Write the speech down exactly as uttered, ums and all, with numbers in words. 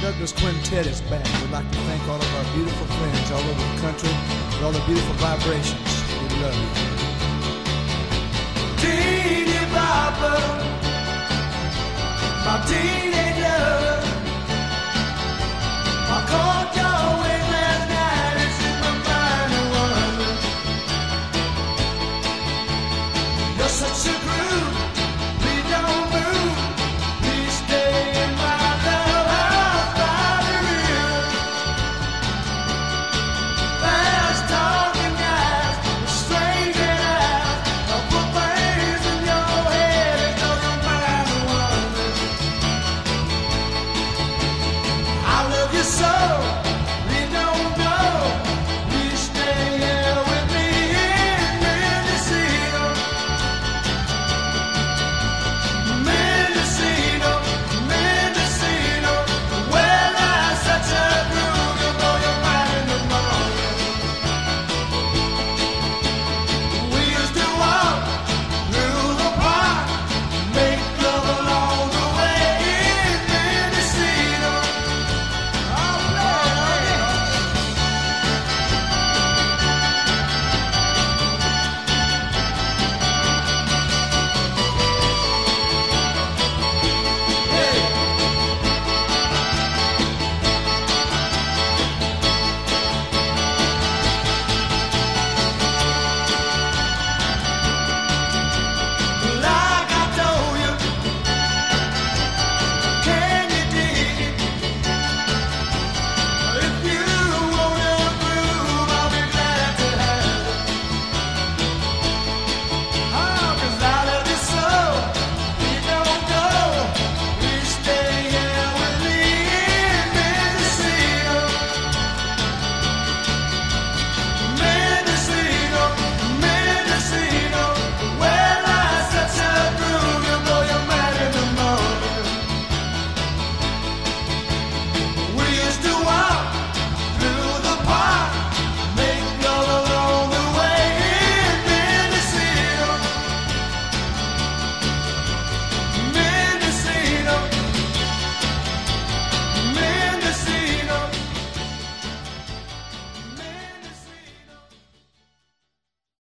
Douglas Quintet is back. We'd like to thank all of our beautiful friends all over the country for all the beautiful vibrations. We love you. Dee Dee Bopper, my Dee